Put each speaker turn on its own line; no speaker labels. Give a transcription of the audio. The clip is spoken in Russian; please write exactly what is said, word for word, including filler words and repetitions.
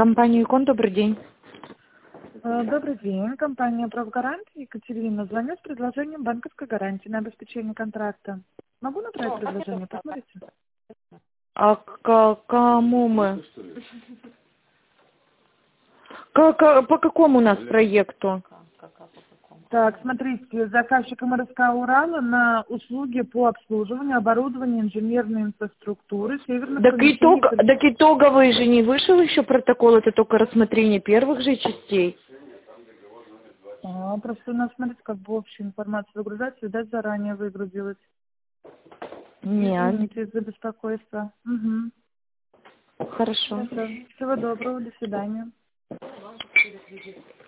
Компания ИКОН, добрый день.
Добрый день. Компания «Правгарант». Екатерина звонит с предложением банковской гарантии на обеспечение контракта. Могу направить предложение? Посмотрите.
А к кому мы? Как, по какому у нас проекту?
Так, смотрите, заказчиком РСК «Урала» на услуги по обслуживанию, оборудованию инженерной инфраструктуры, северных
Так,
помещений.
итог, так итоговый же не вышел еще протокол, это только рассмотрение первых же частей.
А, просто у нас, смотрите, как бы общую информацию выгружать, видать, заранее выгрузилась.
Нет.
Извините за беспокойство. Угу.
Хорошо.
Всего доброго, до свидания.